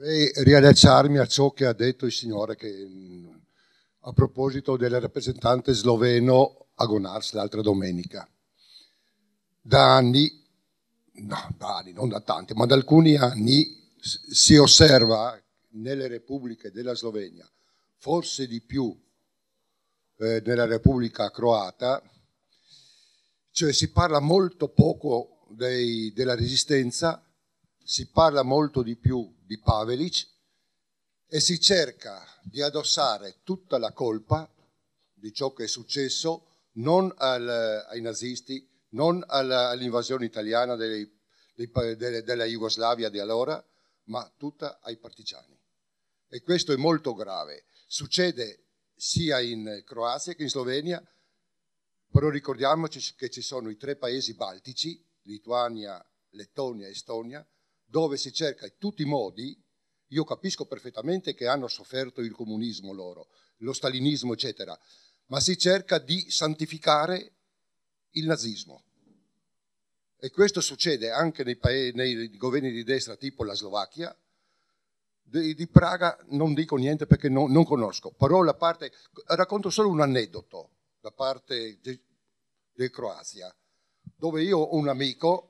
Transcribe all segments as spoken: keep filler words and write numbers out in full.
Vorrei riallacciarmi a ciò che ha detto il signore che, a proposito del rappresentante sloveno a Gonars l'altra domenica. Da anni, no, da anni, non da tanti, ma da alcuni anni si osserva nelle repubbliche della Slovenia, forse di più eh, nella Repubblica Croata, cioè si parla molto poco dei, della resistenza, si parla molto di più di Pavelić e si cerca di addossare tutta la colpa di ciò che è successo non al, ai nazisti, non alla, all'invasione italiana dei, dei, delle, della Jugoslavia di allora, ma tutta ai partigiani. E questo è molto grave. Succede sia in Croazia che in Slovenia, però ricordiamoci che ci sono i tre paesi baltici, Lituania, Lettonia e Estonia, dove si cerca in tutti i modi, io capisco perfettamente che hanno sofferto il comunismo loro, lo stalinismo eccetera, ma si cerca di santificare il nazismo. E questo succede anche nei, paesi, nei governi di destra tipo la Slovacchia. Di, di Praga non dico niente perché non, non conosco, però la parte, racconto solo un aneddoto da parte del Croazia, dove io ho un amico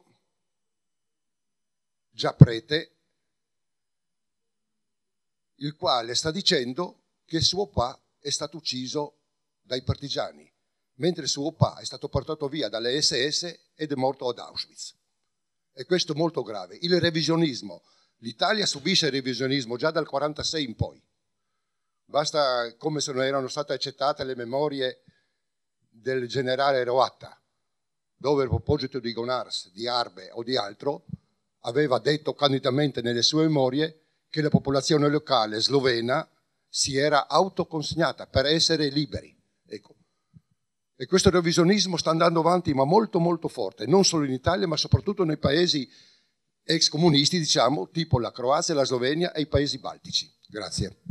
già prete, il quale sta dicendo che suo papà è stato ucciso dai partigiani, mentre suo papà è stato portato via dalle esse esse ed è morto ad Auschwitz. E questo è molto grave. Il revisionismo. L'Italia subisce il revisionismo già dal quarantasei in poi. Basta come se non erano state accettate le memorie del generale Roatta, dove a proposito di Gonars, di Arbe o di altro, aveva detto candidamente nelle sue memorie che la popolazione locale slovena si era autoconsegnata per essere liberi. Ecco. E questo revisionismo sta andando avanti, ma molto molto forte, non solo in Italia, ma soprattutto nei paesi ex comunisti, diciamo, tipo la Croazia, la Slovenia e i paesi baltici. Grazie.